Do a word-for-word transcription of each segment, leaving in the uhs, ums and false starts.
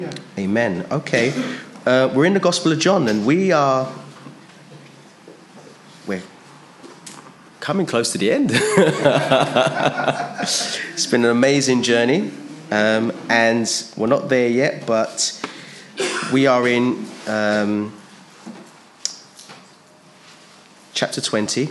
Amen. Okay. Uh, we're in the Gospel of John, and we are... We're coming close to the end. It's been an amazing journey, um, and we're not there yet, but we are in um, chapter twenty.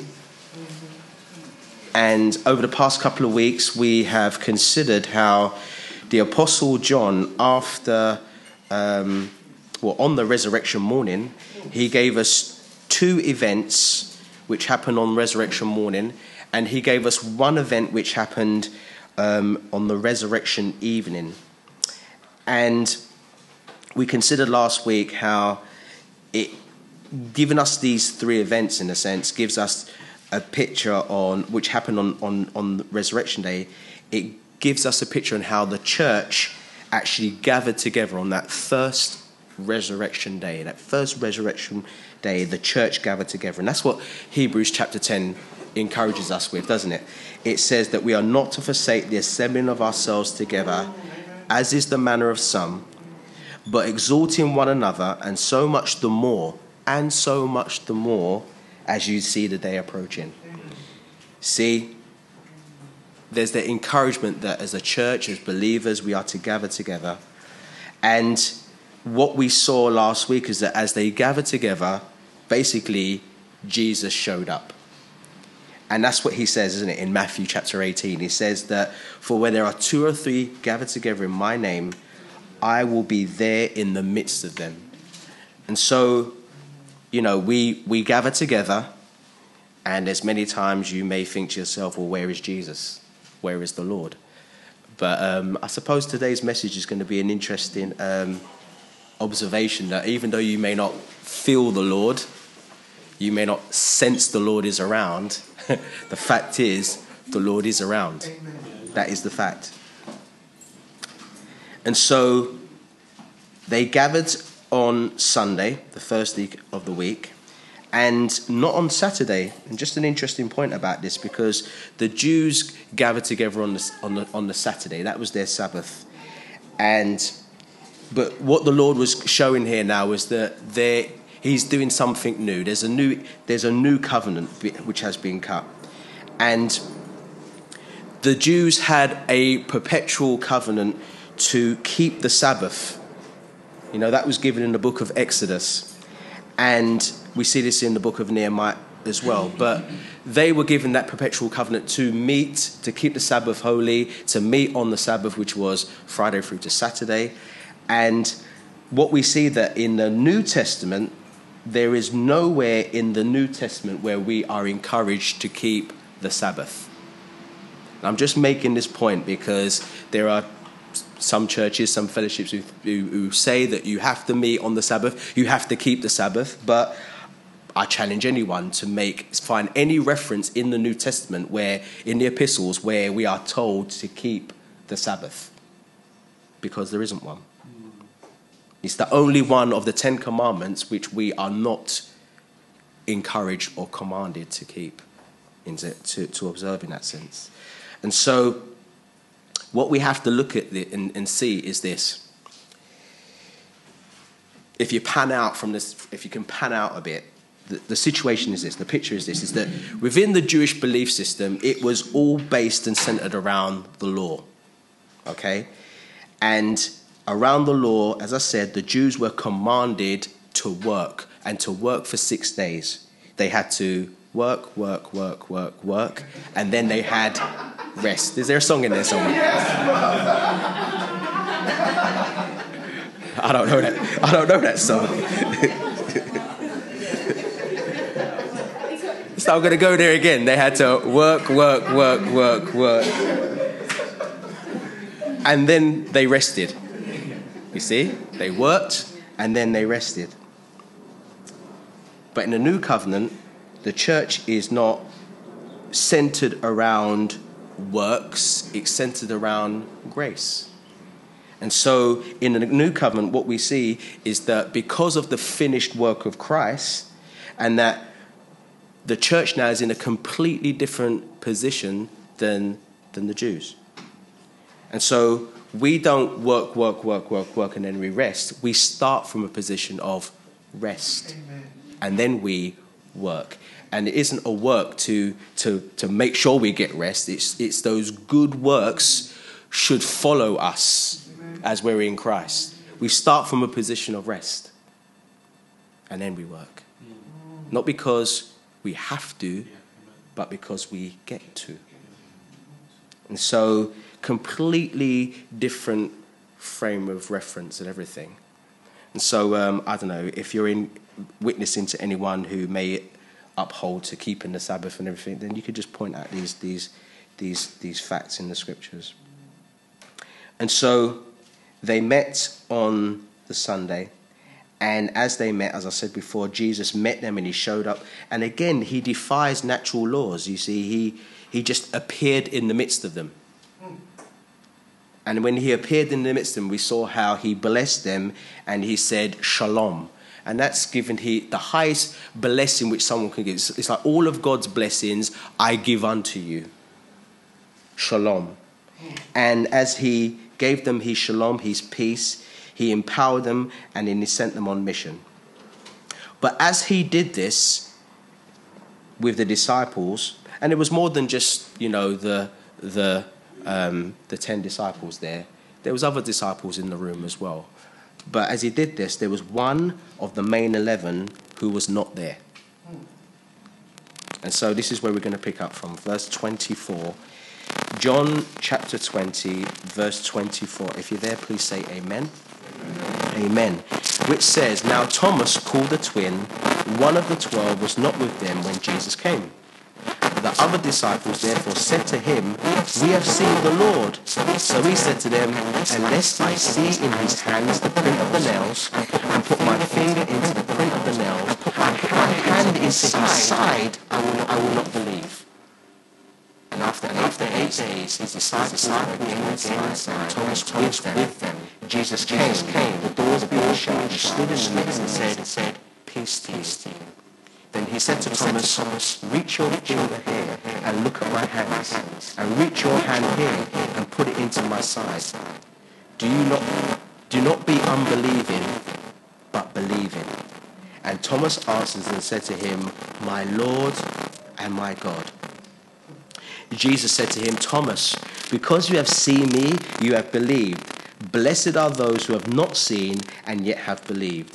And over the past couple of weeks, we have considered how the Apostle John, after, um, well, on the resurrection morning, he gave us two events which happened on resurrection morning, and he gave us one event which happened um, on the resurrection evening. And we considered last week how it, giving us these three events, in a sense, gives us a picture on which happened on, on, on Resurrection Day. It gives us a picture on how the church actually gathered together on that first resurrection day. That first resurrection day, the church gathered together. And that's what Hebrews chapter ten encourages us with, doesn't it? It says that we are not to forsake the assembling of ourselves together, as is the manner of some, but exhorting one another, and so much the more, and so much the more, as you see the day approaching. See, there's the encouragement that as a church, as believers, we are to gather together. And what we saw last week is that as they gathered together, basically, Jesus showed up. And that's what he says, isn't it, in Matthew chapter eighteen. He says that, for where there are two or three gathered together in my name, I will be there in the midst of them. And so, you know, we, we gather together, and there's many times you may think to yourself, well, where is Jesus? Where is the Lord? But um, I suppose today's message is going to be an interesting um, observation, that even though you may not feel the Lord, you may not sense the Lord is around, the fact is, the Lord is around. Amen. That is the fact. And so they gathered on Sunday, the first week of the week, and not on Saturday. And just an interesting point about this, because the Jews gathered together on the on the on the Saturday. That was their Sabbath. And but what the Lord was showing here now was that there He's doing something new. There's a new there's a new covenant which has been cut, and the Jews had a perpetual covenant to keep the Sabbath. You know, that was given in the book of Exodus. And we see this in the book of Nehemiah as well. But they were given that perpetual covenant to meet, to keep the Sabbath holy, to meet on the Sabbath, which was Friday through to Saturday. And what we see that in the New Testament, there is nowhere in the New Testament where we are encouraged to keep the Sabbath. And I'm just making this point because there are some churches, some fellowships who, who, who say that you have to meet on the Sabbath, you have to keep the Sabbath, but I challenge anyone to make find any reference in the New Testament where, in the epistles, where we are told to keep the Sabbath, because there isn't one. It's the only one of the Ten Commandments which we are not encouraged or commanded to keep, to, to, to observe in that sense. And so what we have to look at and, and see is this. If you pan out from this, if you can pan out a bit, the, the situation is this, the picture is this, is that within the Jewish belief system, it was all based and centered around the law, okay? And around the law, as I said, the Jews were commanded to work, and to work for six days. They had to work, work, work, work, work, and then they had rest. Is there a song in there somewhere? I don't know that. I don't know that song. So I'm going to go there again. They had to work, work, work, work, work, and then they rested. You see, they worked and then they rested. But in the new covenant, the church is not centered around works, it's centered around grace. And so in the new covenant, what we see is that because of the finished work of Christ, and that the church now is in a completely different position than, than the Jews. And so we don't work, work, work, work, work, and then we rest. We start from a position of rest. Amen. And then we work. And it isn't a work to, to, to make sure we get rest. It's, it's those good works should follow us as we're in Christ. We start from a position of rest. And then we work. Not because we have to, but because we get to. And so, completely different frame of reference and everything. And so, um, I don't know, if you're in witnessing to anyone who may uphold to keeping the Sabbath and everything, then you could just point out these these these these facts in the scriptures. And so, they met on the Sunday. And as they met, as I said before, Jesus met them and he showed up. And again, he defies natural laws. You see, he, he just appeared in the midst of them. And when he appeared in the midst of them, we saw how he blessed them and he said, Shalom. And that's given he the highest blessing which someone can give. It's, it's like all of God's blessings I give unto you. Shalom. And as he gave them his shalom, his peace, he empowered them and then he sent them on mission. But as he did this with the disciples, and it was more than just, you know, the the um, the ten disciples there. There was other disciples in the room as well. But as he did this, there was one of the main eleven who was not there. And so this is where we're going to pick up from, verse twenty-four. John chapter twenty, verse twenty-four. If you're there, please say amen. Amen. Which says, now Thomas, called the twin, one of the twelve, was not with them when Jesus came. The other disciples therefore said to him, we have seen the Lord. So he said to them, unless I see in his hands the print of the nails, and put my finger into the print of the nails, and put my hand into his side, I will not, I will not believe. And after, and after eight days, his disciples were again inside, Thomas Thomas with them. Jesus came, came, the doors being shut, he stood in the midst and said, and said, peace to you. Then he said to Thomas, Thomas, reach your finger here and look at my hands, and reach your hand here and put it into my side. Do you not, do not be unbelieving, but believing. And Thomas answers and said to him, my Lord and my God. Jesus said to him, Thomas, because you have seen me, you have believed. Blessed are those who have not seen and yet have believed.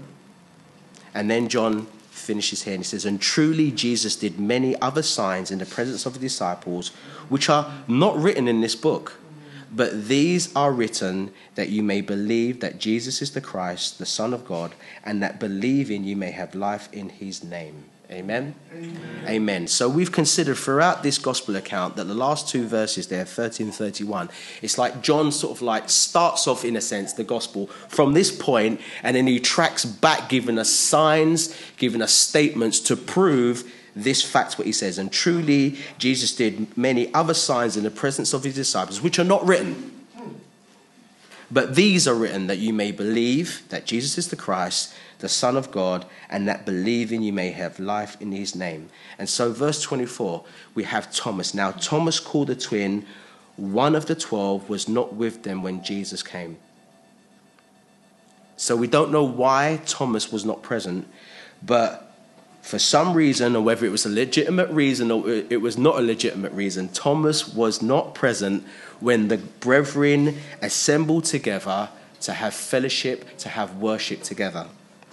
And then John finishes here and he says, and truly Jesus did many other signs in the presence of the disciples, which are not written in this book. But these are written that you may believe that Jesus is the Christ, the Son of God, and that believing you may have life in his name. Amen? Amen. Amen. So we've considered throughout this gospel account that the last two verses there, thirteen and thirty-one, it's like John sort of like starts off, in a sense, the gospel from this point, and then he tracks back, giving us signs, giving us statements to prove this fact, what he says. And truly, Jesus did many other signs in the presence of his disciples, which are not written. But these are written that you may believe that Jesus is the Christ, the Son of God, and that believing you may have life in his name. And so verse twenty-four, we have Thomas. Now Thomas, called the twin, one of the twelve, was not with them when Jesus came. So we don't know why Thomas was not present, but for some reason, or whether it was a legitimate reason or it was not a legitimate reason, Thomas was not present when the brethren assembled together to have fellowship, to have worship together.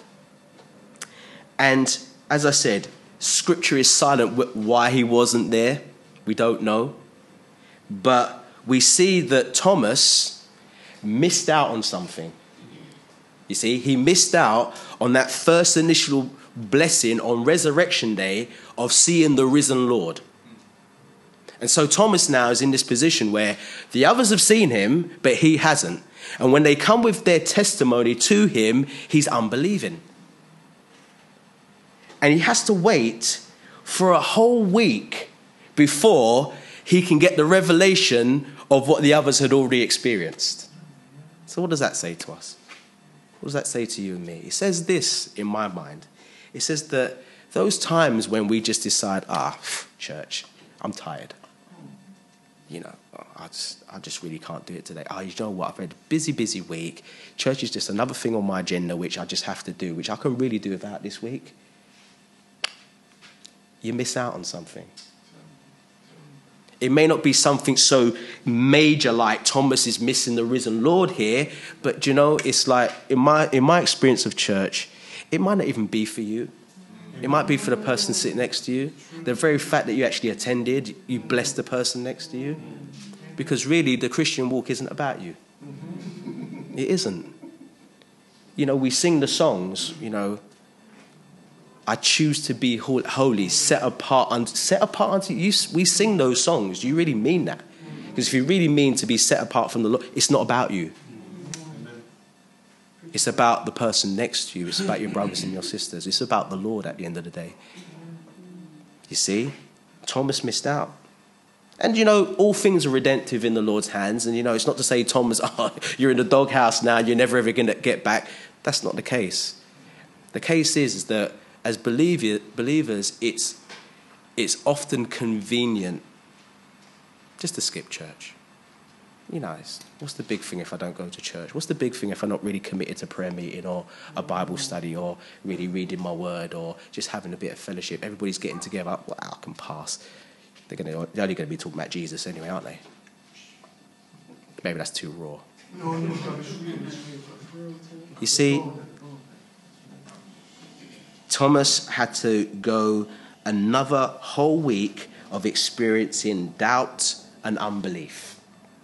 And as I said, Scripture is silent why he wasn't there. We don't know. But we see that Thomas missed out on something. You see, he missed out on that first initial blessing on Resurrection Day of seeing the risen Lord. And so Thomas now is in this position where the others have seen him, but he hasn't. And when they come with their testimony to him, he's unbelieving. And he has to wait for a whole week before he can get the revelation of what the others had already experienced. So what does that say to us? What does that say to you and me? It says this in my mind. It says that those times when we just decide, ah, church, I'm tired. you know, oh, I just, I just really can't do it today. Oh, you know what? I've had a busy, busy week. Church is just another thing on my agenda which I just have to do, which I can really do without this week. You miss out on something. It may not be something so major like Thomas is missing the risen Lord here, but you know, it's like, in my in my experience of church, it might not even be for you. It might be for the person sitting next to you. The very fact that you actually attended, you blessed the person next to you. Because really, the Christian walk isn't about you. It isn't. You know, we sing the songs, you know, I choose to be holy, set apart unto, set apart unto you. We sing those songs. Do you really mean that? Because if you really mean to be set apart from the Lord, it's not about you. It's about the person next to you. It's about your brothers and your sisters. It's about the Lord at the end of the day. You see, Thomas missed out. And, you know, all things are redemptive in the Lord's hands. And, you know, it's not to say, Thomas, oh, you're in the doghouse now, you're never ever going to get back. That's not the case. The case is, is that as believer, believers, it's, it's often convenient just to skip church. You know, what's the big thing if I don't go to church? What's the big thing if I'm not really committed to prayer meeting or a Bible study or really reading my word or just having a bit of fellowship? Everybody's getting together. Well, I can pass. They're, gonna, they're only going to be talking about Jesus anyway, aren't they? Maybe that's too raw. You see, Thomas had to go another whole week of experiencing doubt and unbelief.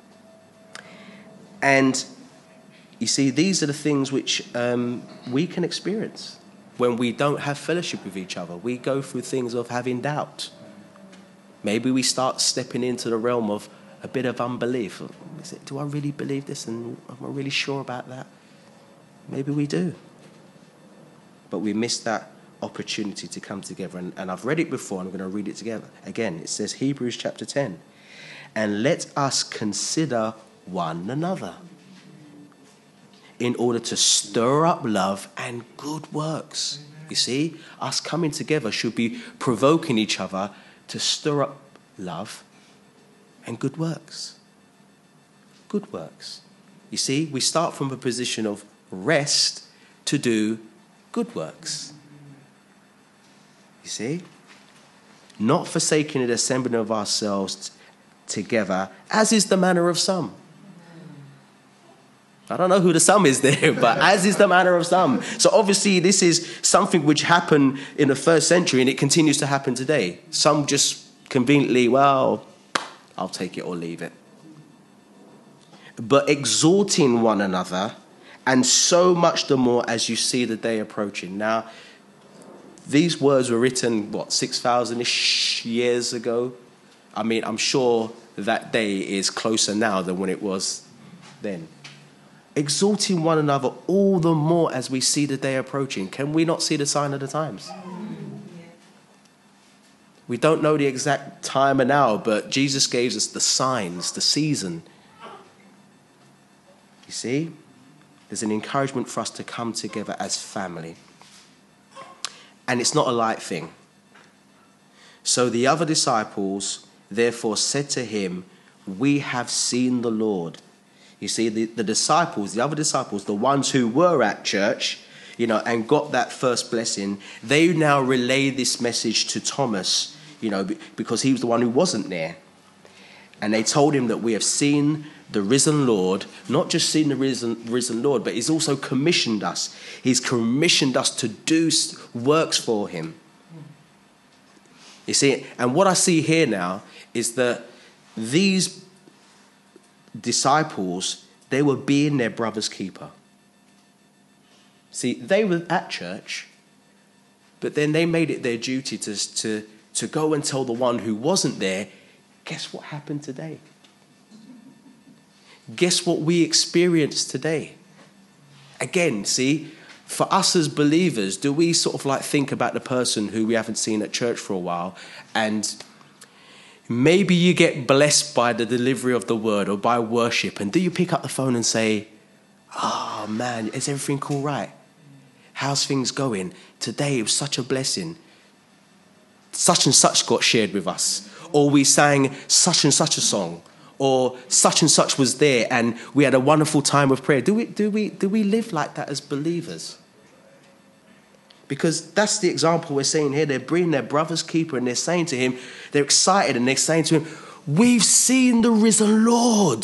And you see, these are the things which um, we can experience when we don't have fellowship with each other. We go through things of having doubt. Maybe we start stepping into the realm of a bit of unbelief. Is it, do I really believe this? And am I really sure about that? Maybe we do. But we miss that opportunity to come together. And, and I've read it before, and I'm going to read it together. Again, it says Hebrews chapter ten. And let us consider one another in order to stir up love and good works. You see, us coming together should be provoking each other to stir up love and good works. Good works. You see, we start from a position of rest to do good works. You see? Not forsaking the assembling of ourselves t- together, as is the manner of some. I don't know who the some is there, but as is the manner of some. So obviously this is something which happened in the first century and it continues to happen today. Some just conveniently, well, I'll take it or leave it. But exhorting one another, and so much the more as you see the day approaching. Now, these words were written, what, six thousand-ish years ago? I mean, I'm sure that day is closer now than when it was then. Exhorting one another all the more as we see the day approaching. Can we not see the sign of the times? We don't know the exact time and hour, but Jesus gave us the signs, the season. You see, there's an encouragement for us to come together as family. And it's not a light thing. So the other disciples therefore said to him, we have seen the Lord. You see, the, the disciples, the other disciples, the ones who were at church, you know, and got that first blessing, they now relay this message to Thomas, you know, because he was the one who wasn't there. And they told him that we have seen the risen Lord, not just seen the risen, risen Lord, but he's also commissioned us. He's commissioned us to do works for him. You see, and what I see here now is that these disciples, they were being their brother's keeper. See, they were at church, but then they made it their duty to, to, to go and tell the one who wasn't there, guess what happened today? Guess what we experienced today? Again, see, for us as believers, do we sort of like think about the person who we haven't seen at church for a while, and maybe you get blessed by the delivery of the word or by worship, and do you pick up the phone and say, oh man, is everything all right? How's things going? Today it was such a blessing. Such and such got shared with us. Or we sang such and such a song. or such and such was there and we had a wonderful time of prayer. Do we, do we, do we live like that as believers? Because that's the example we're seeing here. They're bringing their brother's keeper and they're saying to him, they're excited and they're saying to him, we've seen the risen Lord.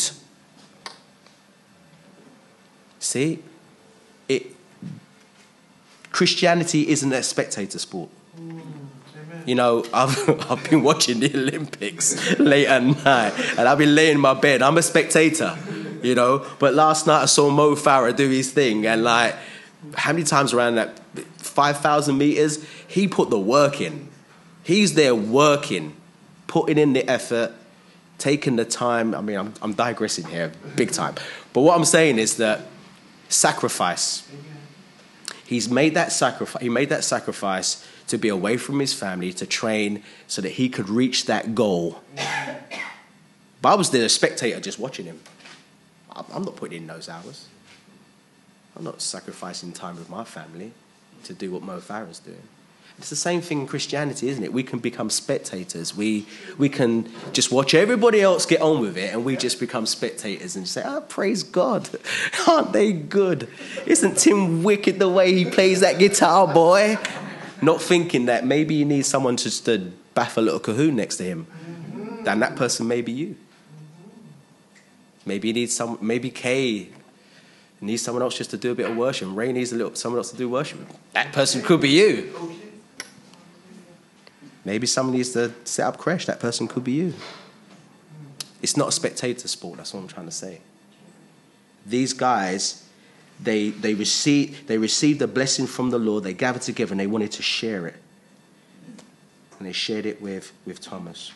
See, it, Christianity isn't a spectator sport. You know, I've, I've been watching the Olympics late at night and I've been laying in my bed. I'm a spectator, you know. But last night I saw Mo Farah do his thing and like, how many times around that five thousand meters, he put the work in. He's there working, putting in the effort, taking the time. I mean, I'm, I'm digressing here big time. But what I'm saying is that sacrifice. He's made that sacrifice. He made that sacrifice to be away from his family, to train so that he could reach that goal. But I was there, a spectator, just watching him. I'm not putting in those hours. I'm not sacrificing time with my family to do what Mo Farah's doing. It's the same thing in Christianity, isn't it? We can become spectators. We we can just watch everybody else get on with it and we just become spectators and say, oh, praise God. Aren't they good? Isn't Tim wicked the way he plays that guitar, boy? Not thinking that maybe you need someone just to baff a little cahoon next to him. And that person may be you. Maybe you need some, maybe Kay needs someone else just to do a bit of worship. Ray needs a little someone else to do worship. That person could be you. Maybe someone needs to set up creche. That person could be you. It's not a spectator sport. That's what I'm trying to say. These guys, they they received they received a blessing from the Lord. They gathered together and they wanted to share it. And they shared it with, with Thomas.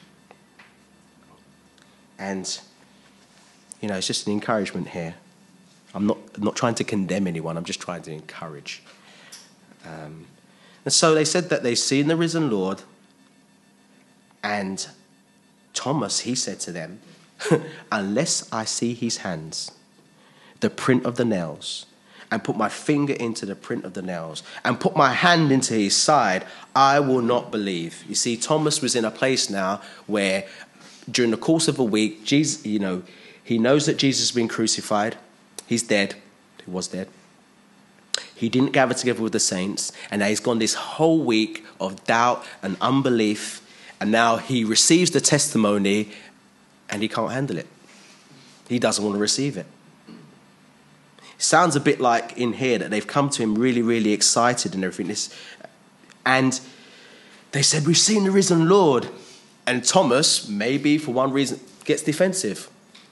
And, you know, it's just an encouragement here. I'm not not trying to condemn anyone. I'm just trying to encourage. Um, and so they said that they've seen the risen Lord. And Thomas, he said to them, unless I see his hands, the print of the nails, and put my finger into the print of the nails, and put my hand into his side, I will not believe. You see, Thomas was in a place now where during the course of a week, Jesus, you know, he knows that Jesus has been crucified. He's dead. He was dead. He didn't gather together with the saints. And now he's gone this whole week of doubt and unbelief. And now he receives the testimony and he can't handle it. He doesn't want to receive it. It sounds a bit like in here that they've come to him really, really excited and everything. This, and they said, we've seen the risen Lord. And Thomas, maybe for one reason, gets defensive.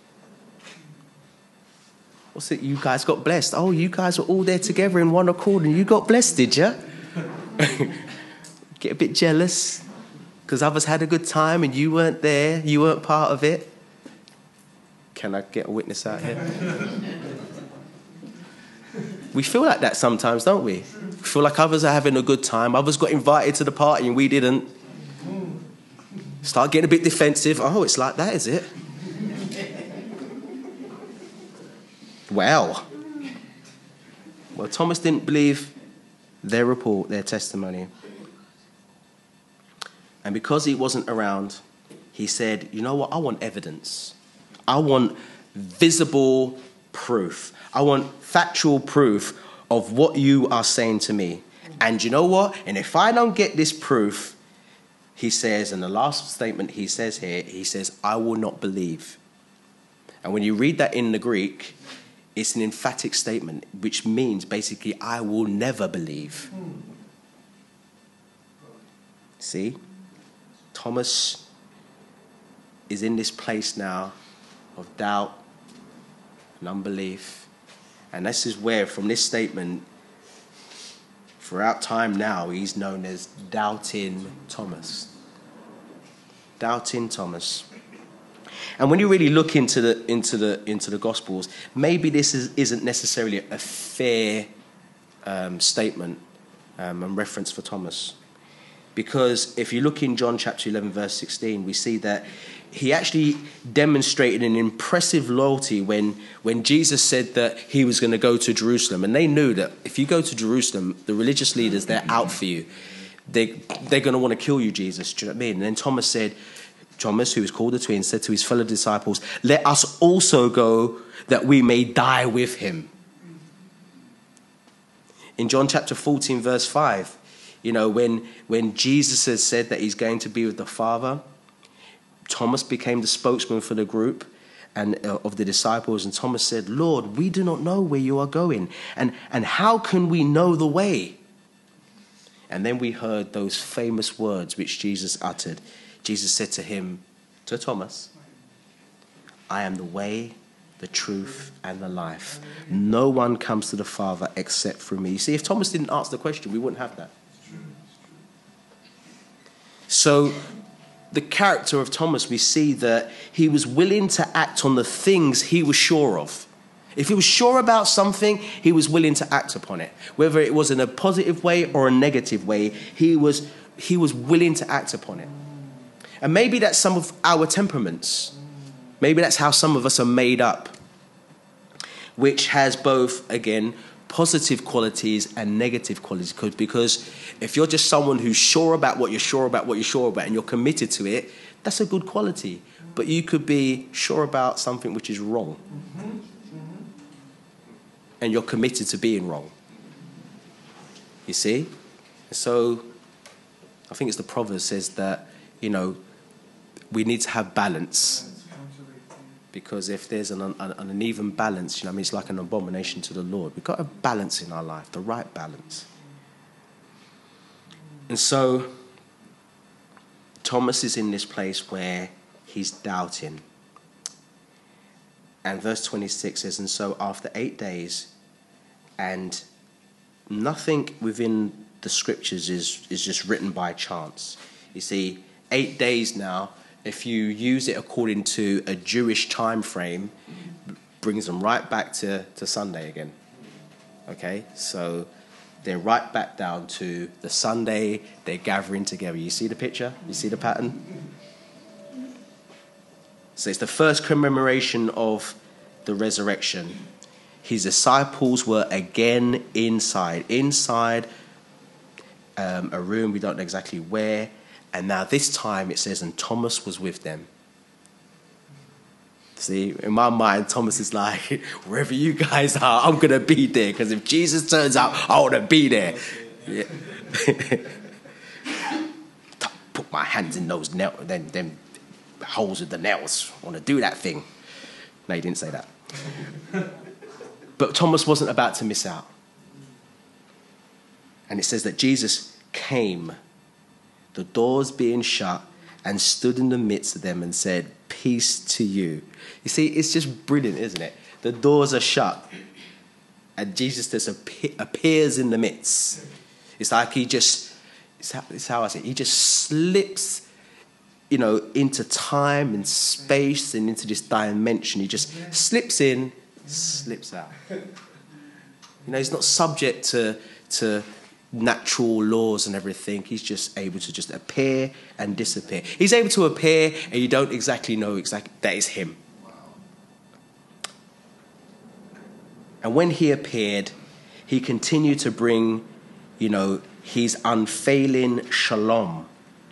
What's it? You guys got blessed. Oh, you guys were all there together in one accord and you got blessed, did you? Get a bit jealous because others had a good time and you weren't there. You weren't part of it. Can I get a witness out here? We feel like that sometimes, don't we? We feel like others are having a good time. Others got invited to the party and we didn't. Start getting a bit defensive. Oh, it's like that, is it? Well, well, Thomas didn't believe their report, their testimony. And because he wasn't around, he said, you know what? I want evidence. I want visible proof. I want factual proof of what you are saying to me. And you know what? And if I don't get this proof, he says, in the last statement he says here, he says, I will not believe. And when you read that in the Greek, it's an emphatic statement, which means basically, I will never believe. See? Thomas is in this place now of doubt and unbelief. And this is where, from this statement, throughout time now, he's known as Doubting Thomas. Doubting Thomas. And when you really look into the into the into the Gospels, maybe this is, isn't necessarily a fair um, statement um, and reference for Thomas, because if you look in John chapter eleven, verse sixteen, we see that he actually demonstrated an impressive loyalty when when Jesus said that he was going to go to Jerusalem, and they knew that if you go to Jerusalem, the religious leaders, they're out for you. They they're going to want to kill you, Jesus. Do you know what I mean? And then Thomas said, Thomas, who is called the twin, said to his fellow disciples, "Let us also go that we may die with him." In John chapter fourteen, verse five, you know, when, when Jesus has said that he's going to be with the Father, Thomas became the spokesman for the group and uh, of the disciples. And Thomas said, "Lord, we do not know where you are going. And, and how can we know the way?" And then we heard those famous words which Jesus uttered. Jesus said to him, to Thomas, "I am the way, the truth, and the life. No one comes to the Father except through me." You see, if Thomas didn't ask the question, we wouldn't have that. So, the character of Thomas, we see that he was willing to act on the things he was sure of. If he was sure about something, he was willing to act upon it. Whether it was in a positive way or a negative way, he was, he was willing to act upon it. And maybe that's some of our temperaments. Maybe that's how some of us are made up, which has both, again, positive qualities and negative qualities. Because if you're just someone who's sure about what you're sure about, what you're sure about, and you're committed to it, that's a good quality. But you could be sure about something which is wrong, and you're committed to being wrong. You see? So I think it's the Proverbs says that, you know, we need to have balance. Because if there's an, an, an uneven balance, you know, I mean, it's like an abomination to the Lord. We've got a balance in our life, the right balance. And so Thomas is in this place where he's doubting. And verse twenty-six says, "And so after eight days," and nothing within the scriptures is, is just written by chance. You see, eight days now, if you use it according to a Jewish time frame, brings them right back to, to Sunday again. Okay, so they're right back down to the Sunday they're gathering together. You see the picture? You see the pattern? So it's the first commemoration of the resurrection. His disciples were again inside, inside um, a room, we don't know exactly where. And now this time it says, "And Thomas was with them." See, in my mind, Thomas is like, wherever you guys are, I'm going to be there. Because if Jesus turns up, I want to be there. Yeah. Put my hands in those nails, then them holes with the nails. I want to do that thing. No, he didn't say that. But Thomas wasn't about to miss out. And it says that Jesus came, the doors being shut, and stood in the midst of them and said, "Peace to you." You see, it's just brilliant, isn't it? The doors are shut, and Jesus just appears in the midst. It's like he just, it's how, it's how I say it, he just slips, you know, into time and space and into this dimension. He just slips in, slips out. You know, he's not subject to to natural laws and everything. He's just able to just appear and disappear. He's able to appear and you don't exactly know exactly that is him. And when he appeared, he continued to bring, you know, his unfailing shalom.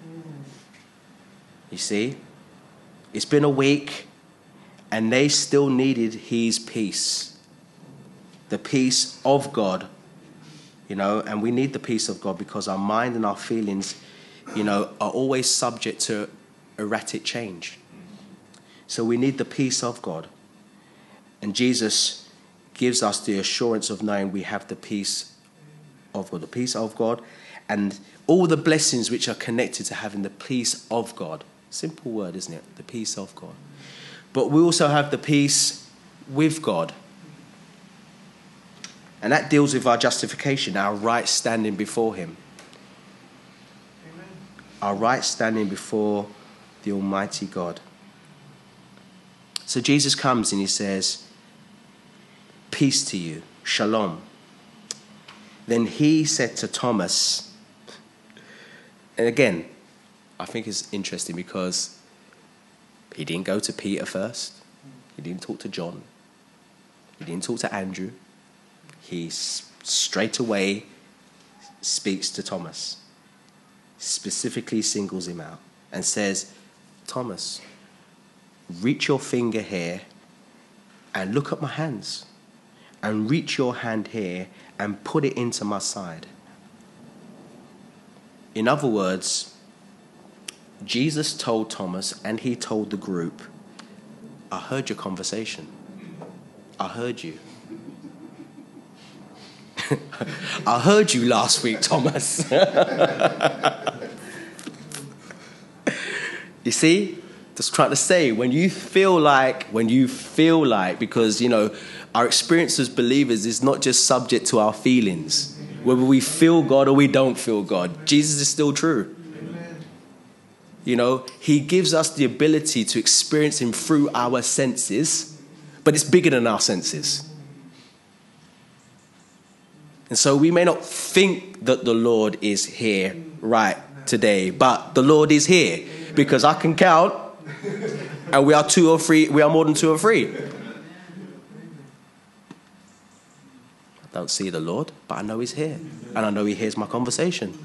You see, it's been a week and they still needed his peace, the peace of God. You know, and we need the peace of God because our mind and our feelings, you know, are always subject to erratic change. So we need the peace of God. And Jesus gives us the assurance of knowing we have the peace of God, the peace of God, and all the blessings which are connected to having the peace of God. Simple word, isn't it? The peace of God. But we also have the peace with God. And that deals with our justification, our right standing before him. Amen. Our right standing before the Almighty God. So Jesus comes and he says, "Peace to you, shalom." Then he said to Thomas, and again, I think it's interesting because he didn't go to Peter first. He didn't talk to John. He didn't talk to Andrew. He straight away speaks to Thomas, specifically singles him out and says, Thomas, reach your finger here and look at my hands. And reach your hand here and put it into my side. In other words, Jesus told Thomas and he told the group, I heard your conversation. I heard you. I heard you last week, Thomas. You see, just trying to say, when you feel like, when you feel like, because, you know, our experience as believers is not just subject to our feelings. Whether we feel God or we don't feel God, Jesus is still true. You know, he gives us the ability to experience him through our senses, but it's bigger than our senses. And so we may not think that the Lord is here right today, but the Lord is here because I can count and we are two or three, we are more than two or three. I don't see the Lord, but I know he's here and I know he hears my conversation.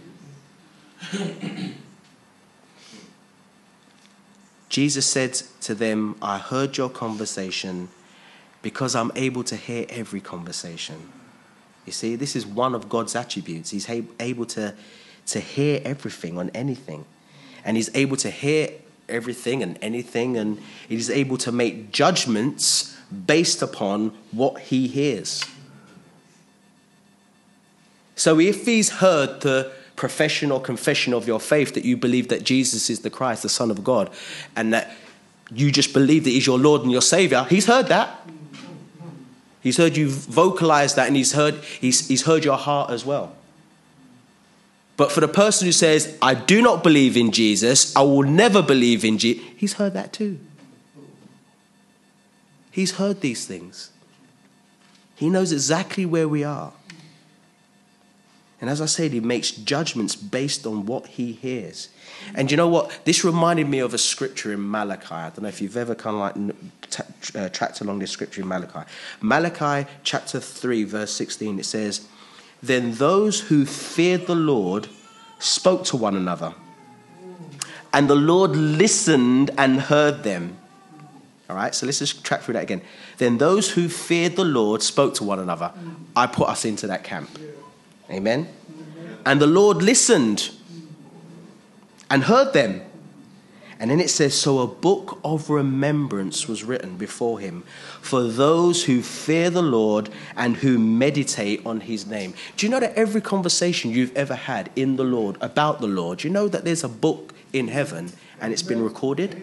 Jesus said to them, I heard your conversation because I'm able to hear every conversation. You see, this is one of God's attributes. He's able to, to hear everything on anything. And he's able to hear everything and anything. And he's able to make judgments based upon what he hears. So if he's heard the profession or confession of your faith that you believe that Jesus is the Christ, the Son of God, and that you just believe that he's your Lord and your Savior, he's heard that. He's heard you vocalize that, and he's heard, he's, he's heard your heart as well. But for the person who says, I do not believe in Jesus, I will never believe in Jesus, he's heard that too. He's heard these things. He knows exactly where we are. And as I said, he makes judgments based on what he hears. And you know what? This reminded me of a scripture in Malachi. I don't know if you've ever kind of like t- uh, tracked along this scripture in Malachi. Malachi chapter three, verse sixteen, it says, Then those who feared the Lord spoke to one another, and the Lord listened and heard them. All right, so let's just track through that again. Then those who feared the Lord spoke to one another. I put us into that camp. Amen. And the Lord listened and heard them. And then it says, so a book of remembrance was written before him for those who fear the Lord and who meditate on his name. Do you know that every conversation you've ever had in the Lord, about the Lord, you know that there's a book in heaven and it's been recorded?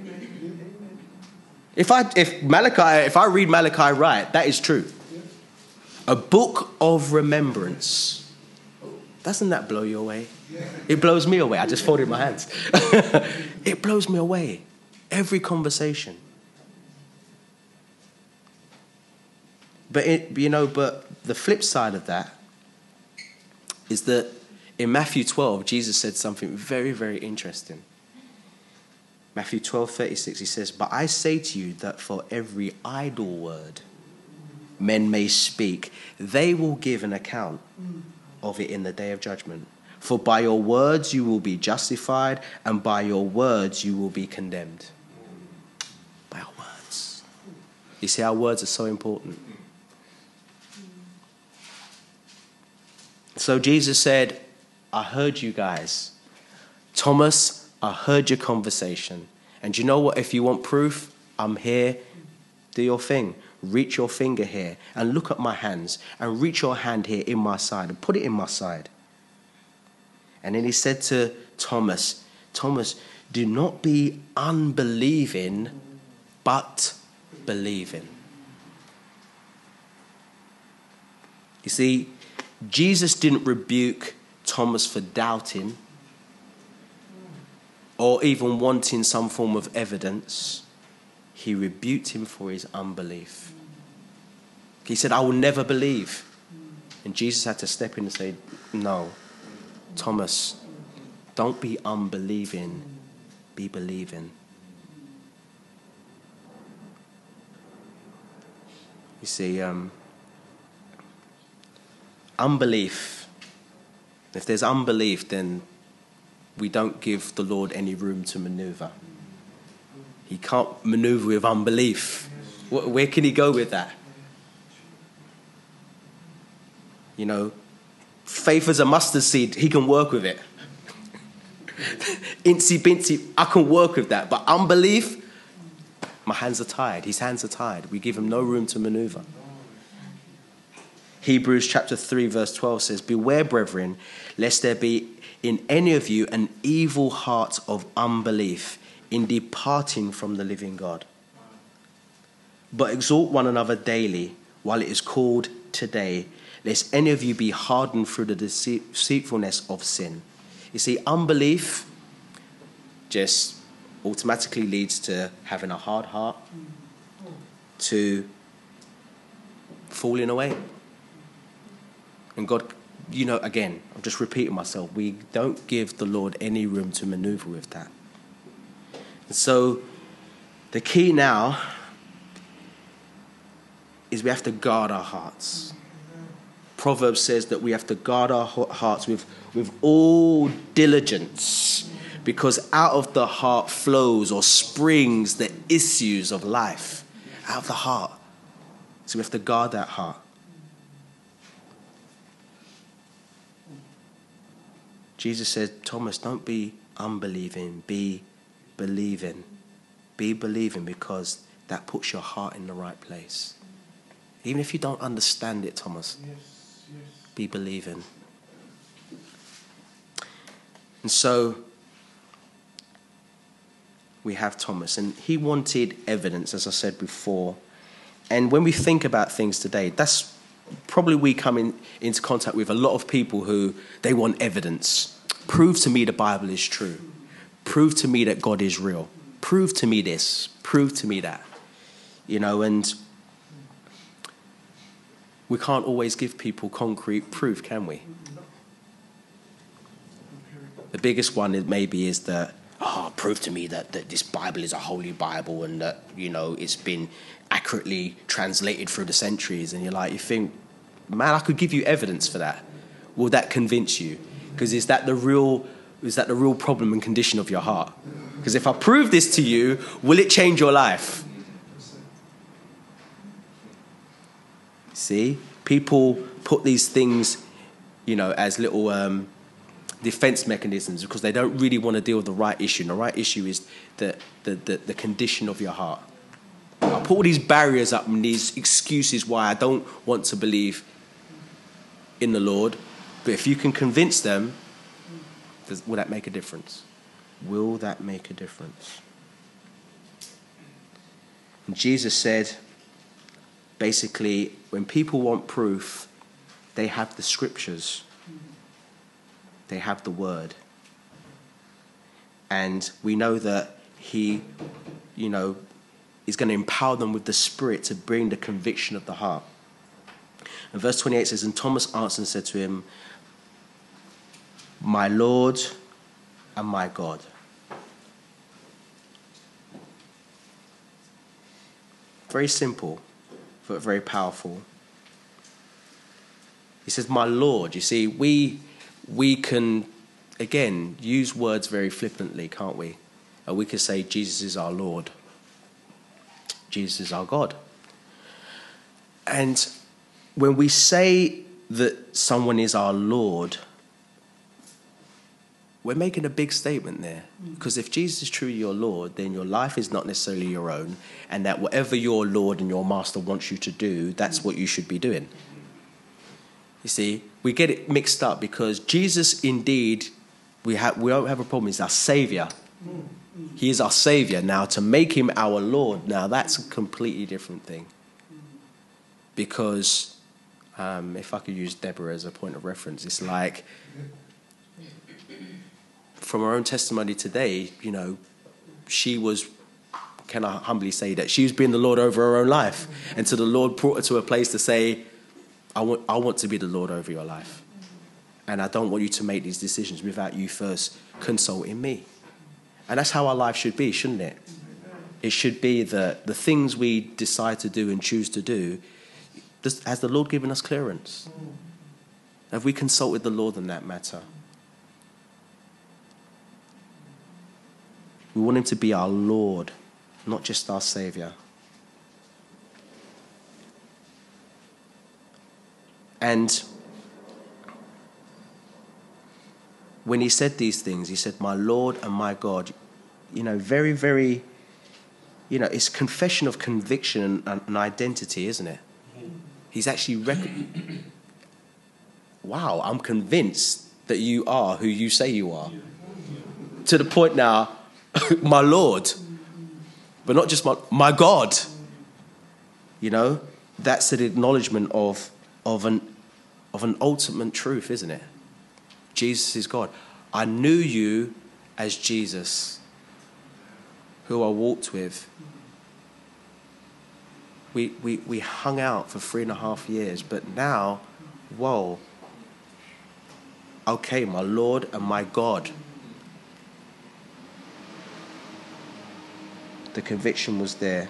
If I, if Malachi, if I read Malachi right, that is true. A book of remembrance. Doesn't that blow you away? It blows me away. I just folded my hands. It blows me away. Every conversation. But, it, you know, but the flip side of that is that in Matthew twelve, Jesus said something very, very interesting. Matthew twelve, thirty-six, he says, But I say to you that for every idle word men may speak, they will give an account of it in the day of judgment. For by your words you will be justified, and by your words you will be condemned. By our words. You see, our words are so important. So Jesus said, I heard you guys. Thomas, I heard your conversation. And you know what? If you want proof, I'm here. Do your thing. Reach your finger here and look at my hands, and reach your hand here in my side and put it in my side. And then he said to Thomas, Thomas, do not be unbelieving, but believing. You see, Jesus didn't rebuke Thomas for doubting or even wanting some form of evidence. He rebuked him for his unbelief. He said, I will never believe. And Jesus had to step in and say, no, Thomas, don't be unbelieving, be believing. You see, um, unbelief, if there's unbelief, then we don't give the Lord any room to maneuver. He can't maneuver with unbelief. Where can he go with that? You know, faith as a mustard seed, he can work with it. Incy bincy, I can work with that. But unbelief, my hands are tied. His hands are tied. We give him no room to maneuver. Hebrews chapter three verse twelve says, beware, brethren, lest there be in any of you an evil heart of unbelief in departing from the living God. But exhort one another daily while it is called today, lest any of you be hardened through the deceitfulness of sin. You see, unbelief just automatically leads to having a hard heart, to falling away. And God, you know, again, I'm just repeating myself, we don't give the Lord any room to maneuver with that. And so the key now is we have to guard our hearts. Proverbs says that we have to guard our hearts with, with all diligence, because out of the heart flows or springs the issues of life. Out of the heart. So we have to guard that heart. Jesus said, Thomas, don't be unbelieving, be believing. Be believing, because that puts your heart in the right place. Even if you don't understand it, Thomas, yes, yes. Be believing. And so we have Thomas, and he wanted evidence, as I said before. And when we think about things today, that's probably we come in, into contact with a lot of people who they want evidence. Prove to me the Bible is true. Prove to me that God is real. Prove to me this. Prove to me that. You know, and we can't always give people concrete proof, can we? The biggest one is maybe is that, oh, prove to me that, that this Bible is a holy Bible and that, you know, it's been accurately translated through the centuries. And you're like, you think, man, I could give you evidence for that. Will that convince you? Because is that the real, is that the real problem and condition of your heart? Because if I prove this to you, will it change your life? See, people put these things, you know, as little um, defense mechanisms because they don't really want to deal with the right issue. And the right issue is the, the, the, the condition of your heart. I put all these barriers up and these excuses why I don't want to believe in the Lord. But if you can convince them, does, will that make a difference? Will that make a difference? And Jesus said, basically, when people want proof, they have the scriptures. They have the word. And we know that he, you know, is going to empower them with the Spirit to bring the conviction of the heart. And verse twenty-eight says, and Thomas answered and said to him, my Lord and my God. Very simple, but very powerful. He says, my Lord. You see, we we can, again, use words very flippantly, can't we? Uh, we could say Jesus is our Lord. Jesus is our God. And when we say that someone is our Lord, we're making a big statement there. Because if Jesus is truly your Lord, then your life is not necessarily your own, and that whatever your Lord and your Master wants you to do, that's what you should be doing. You see, we get it mixed up because Jesus indeed, we have we don't have a problem, he's our Saviour. He is our Saviour. Now, to make him our Lord, now that's a completely different thing. Because, um, if I could use Deborah as a point of reference, it's like, from her own testimony today, you know, she was, can I humbly say that, she was being the Lord over her own life. And so the Lord brought her to a place to say, I want, I want to be the Lord over your life. And I don't want you to make these decisions without you first consulting me. And that's how our life should be, shouldn't it? It should be that the things we decide to do and choose to do, has the Lord given us clearance? Have we consulted the Lord in that matter? We want him to be our Lord. not just our Saviour. And when he said these things, he said, my Lord and my God, you know, very, very, you know, it's confession of conviction and, and identity, isn't it? He's actually, rec- wow, I'm convinced that you are who you say you are. To the point now, my Lord, but not just my, my God. You know, that's an acknowledgement of, of an, of an ultimate truth, isn't it? Jesus is God. I knew you as Jesus, who I walked with. We, we, we hung out for three and a half years, but now, whoa, okay, my Lord and my God. The conviction was there.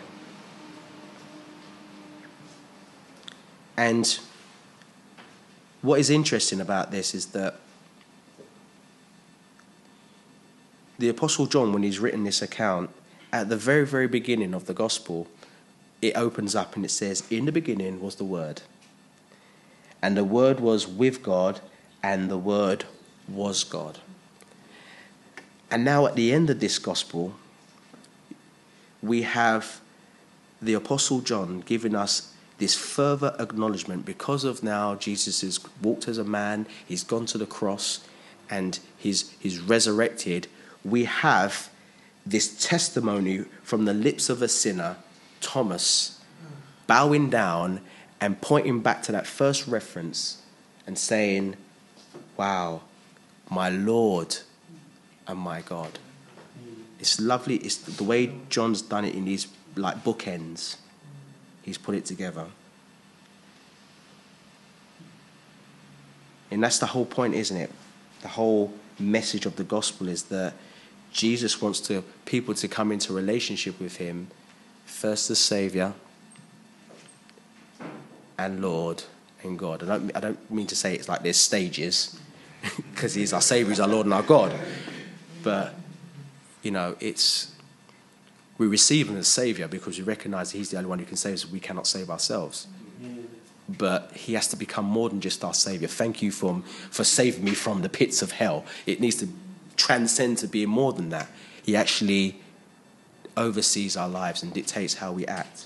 And what is interesting about this is that the Apostle John, when he's written this account, at the very, very beginning of the Gospel, it opens up and it says, in the beginning was the Word. And the Word was with God, and the Word was God. And now at the end of this Gospel, we have the Apostle John giving us this further acknowledgement because of now Jesus has walked as a man, he's gone to the cross, and he's, he's resurrected. We have this testimony from the lips of a sinner, Thomas, bowing down and pointing back to that first reference and saying, wow, my Lord and my God. It's lovely. It's the way John's done it in these like bookends. He's put it together. And that's the whole point, isn't it? The whole message of the gospel is that Jesus wants to people to come into relationship with him, first as Saviour and Lord and God. I don't, I don't mean to say it's like there's stages, because he's our Saviour, he's our Lord and our God. But, you know, it's, we receive him as Saviour because we recognise that he's the only one who can save us. We cannot save ourselves. But he has to become more than just our Saviour. Thank you for, for saving me from the pits of hell. It needs to transcend to be more than that. He actually oversees our lives and dictates how we act.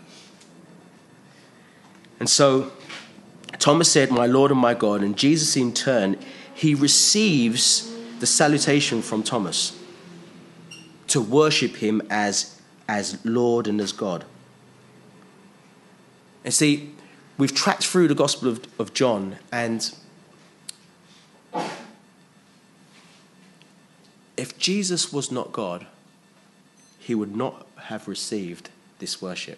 And so Thomas said, my Lord and my God, and Jesus in turn, he receives the salutation from Thomas to worship him as, as Lord and as God. And see, we've tracked through the Gospel of, of John, and if Jesus was not God, he would not have received this worship.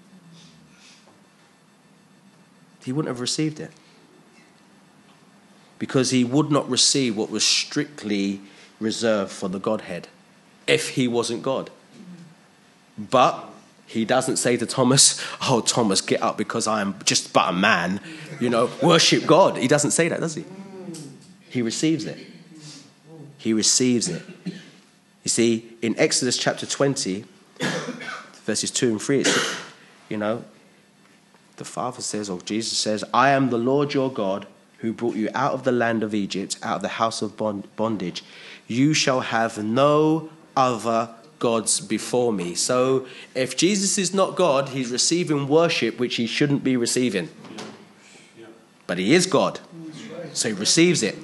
He wouldn't have received it. Because he would not receive what was strictly reserved for the Godhead if he wasn't God. But he doesn't say to Thomas, oh, Thomas, get up because I am just but a man. You know, worship God. He doesn't say that, does he? He receives it. He receives it. You see, in Exodus chapter twenty, verses two and three, it's, you know, the Father says, or Jesus says, I am the Lord your God who brought you out of the land of Egypt, out of the house of bondage. You shall have no other gods before me. So if Jesus is not God, he's receiving worship which he shouldn't be receiving. But he is God, so he receives it.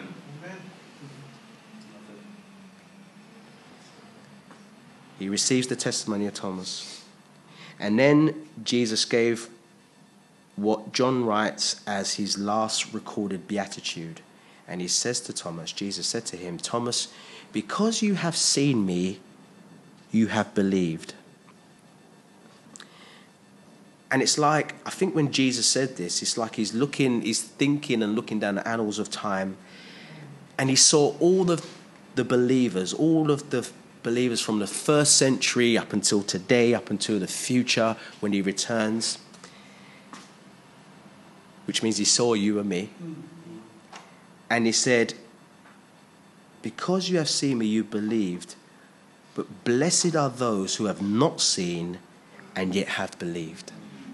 He receives the testimony of Thomas. And then Jesus gave what John writes as his last recorded beatitude. And he says to Thomas, Jesus said to him, Thomas, because you have seen me, you have believed. And it's like, I think when Jesus said this, it's like he's looking, he's thinking and looking down the annals of time. And he saw all of the believers, all of the believers from the first century up until today, up until the future when he returns. Which means he saw you and me. And he said, because you have seen me, you believed. But blessed are those who have not seen and yet have believed.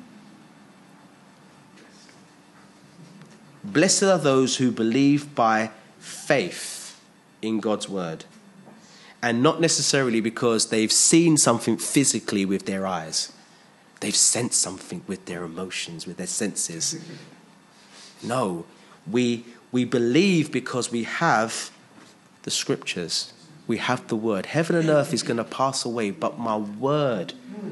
Blessed are those who believe by faith in God's word, and not necessarily because they've seen something physically with their eyes. They've sensed something with their emotions, with their senses. No, we we believe because we have the scriptures. We have the word. Heaven and earth is going to pass away, but my word,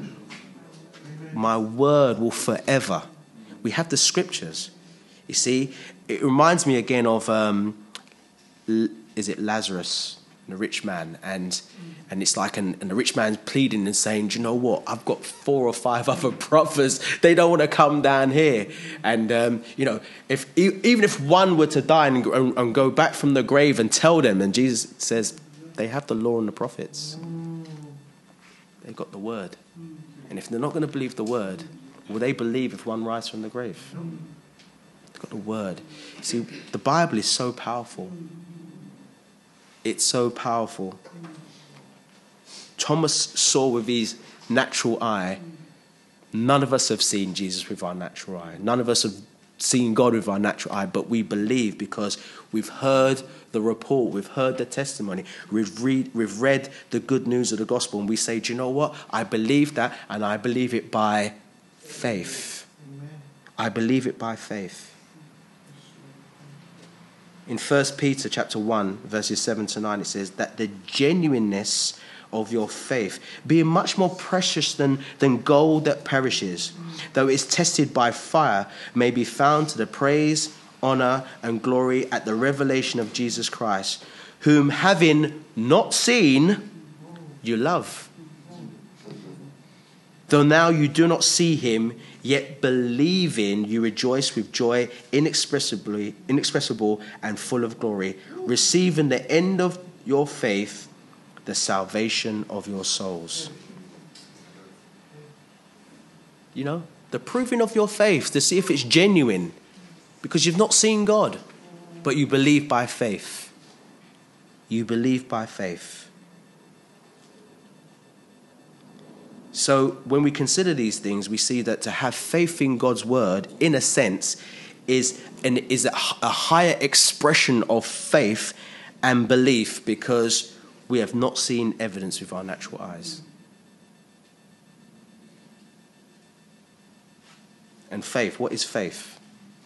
my word will forever. We have the scriptures. You see, it reminds me again of, um, is it Lazarus, the rich man? And and it's like, an, and the rich man's pleading and saying, do you know what? I've got four or five other brothers. They don't want to come down here. And, um, you know, if even if one were to die and, and, and go back from the grave and tell them, and Jesus says, they have the law and the prophets. They've got the word. And if they're not going to believe the word, will they believe if one rises from the grave? They've got the word. See, the Bible is so powerful. It's so powerful. Thomas saw with his natural eye. None of us have seen Jesus with our natural eye. None of us have seen God with our natural eye, but we believe because we've heard the report, we've heard the testimony, we've read, we've read the good news of the gospel, and we say, do you know what? I believe that, and I believe it by faith. I believe it by faith. In First Peter chapter one, verses seven to nine, it says that the genuineness of your faith, being much more precious than, than gold that perishes, though it is tested by fire, may be found to the praise, honor, and glory at the revelation of Jesus Christ, whom having not seen, you love. Though now you do not see him, yet believing you rejoice with joy inexpressibly, inexpressible and full of glory, receiving the end of your faith, the salvation of your souls. You know, the proving of your faith to see if it's genuine, because you've not seen God, but you believe by faith. You believe by faith. So when we consider these things, we see that to have faith in God's word, in a sense, is an is a, a higher expression of faith and belief, because we have not seen evidence with our natural eyes. And faith, what is faith?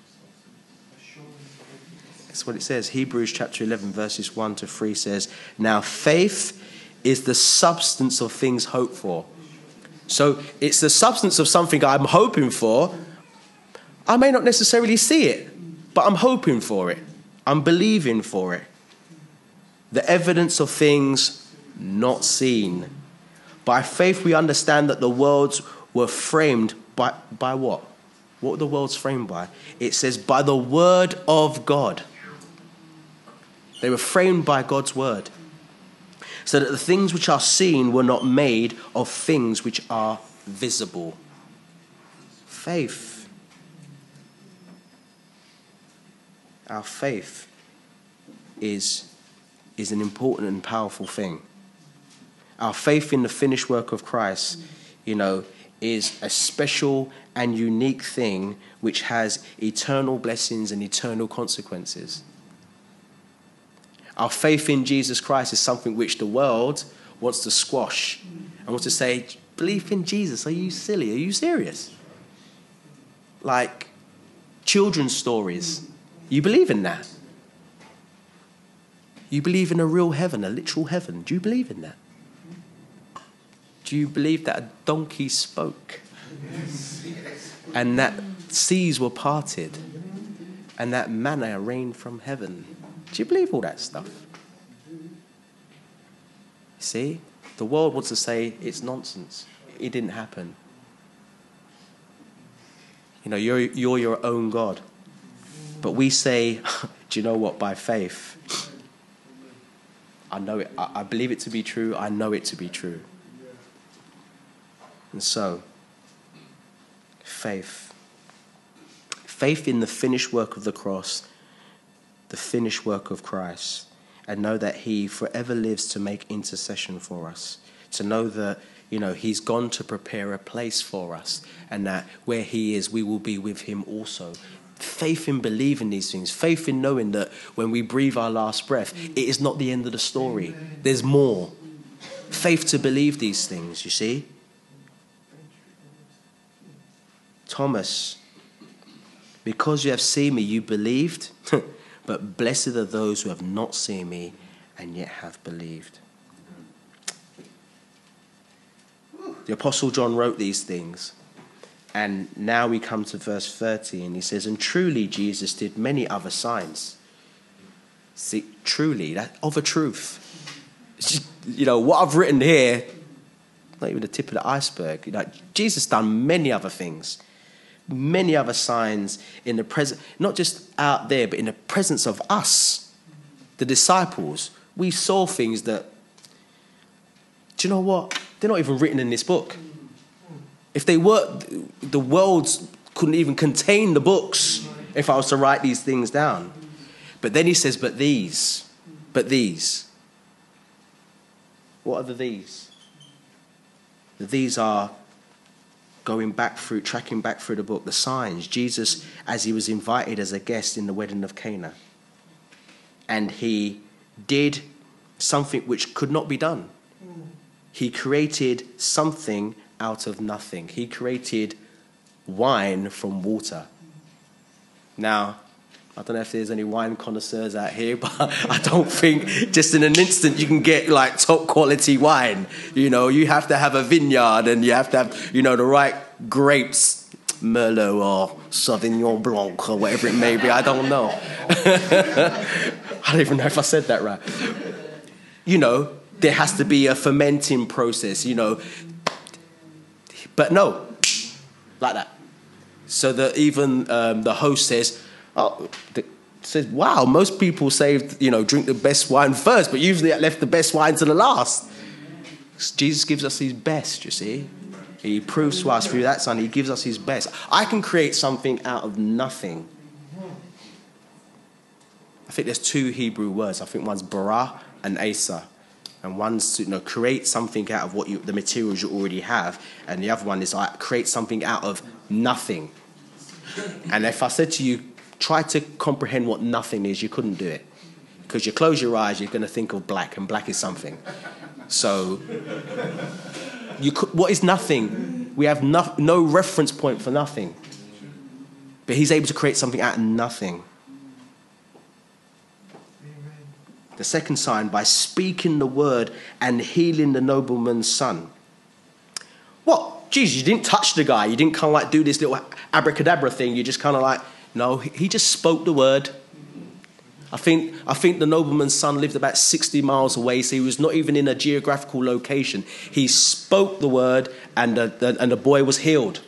That's what it says. Hebrews chapter eleven, verses one to three says, now faith is the substance of things hoped for. So it's the substance of something I'm hoping for. I may not necessarily see it, but I'm hoping for it. I'm believing for it. The evidence of things not seen. By faith we understand that the worlds were framed by, by what? What were the worlds framed by? It says by the word of God. They were framed by God's word. So that the things which are seen were not made of things which are visible. Faith. Our faith is is an important and powerful thing. Our faith in the finished work of Christ, you know, is a special and unique thing which has eternal blessings and eternal consequences. Our faith in Jesus Christ is something which the world wants to squash and wants to say, believe in Jesus, are you silly? Are you serious? Like children's stories. You believe in that? You believe in a real heaven, a literal heaven. Do you believe in that? Do you believe that a donkey spoke? Yes. And that seas were parted? And that manna rained from heaven? Do you believe all that stuff? See? The world wants to say it's nonsense. It didn't happen. You know, you're, you're your own God. But we say, do you know what? By faith, I know it. I believe it to be true. I know it to be true. And so, faith. Faith in the finished work of the cross, the finished work of Christ. and know that he forever lives to make intercession for us. To know that, you know, he's gone to prepare a place for us, and that where he is, we will be with him also. Faith in believing these things. Faith in knowing that when we breathe our last breath, it is not the end of the story. There's more. Faith to believe these things, you see. Thomas, because you have seen me, you believed. But blessed are those who have not seen me and yet have believed. The Apostle John wrote these things. And now we come to verse thirty, and he says, and truly Jesus did many other signs. See, truly, that of a truth. It's just, you know, what I've written here, not even the tip of the iceberg. You know, Jesus done many other things. Many other signs in the present, not just out there, but in the presence of us, the disciples. We saw things that, do you know what? They're not even written in this book. If they were, the world couldn't even contain the books if I was to write these things down. But then he says, but these, but these. What are the these? The these are going back through, tracking back through the book, the signs. Jesus, as he was invited as a guest in the wedding of Cana. And he did something which could not be done. He created something out of nothing. He created wine from water. Now, I don't know if there's any wine connoisseurs out here, but I don't think just in an instant you can get like top quality wine. You know, you have to have a vineyard and you have to have, you know, the right grapes, Merlot or Sauvignon Blanc or whatever it may be. I don't know. I don't even know if I said that right. You know, there has to be a fermenting process, you know. But no, like that. So that even um, the host says, oh, the, says, wow, most people saved, you know, drink the best wine first, but usually I left the best wine to the last. Jesus gives us his best, you see. He proves to us through that son, he gives us his best. I can create something out of nothing. I think there's two Hebrew words. I think one's bara and asa. And one's to, you know, create something out of what you, the materials you already have. And the other one is like create something out of nothing. And if I said to you, try to comprehend what nothing is, you couldn't do it. Because you close your eyes, you're going to think of black, and black is something. So, you could, what is nothing? We have no, no reference point for nothing. But he's able to create something out of nothing. The second sign, by speaking the word and healing the nobleman's son. What? Jesus, you didn't touch the guy. You didn't kind of like do this little abracadabra thing. You just kind of like, no, he just spoke the word. I think I think the nobleman's son lived about sixty miles away, so he was not even in a geographical location. He spoke the word, and the, the, and the boy was healed.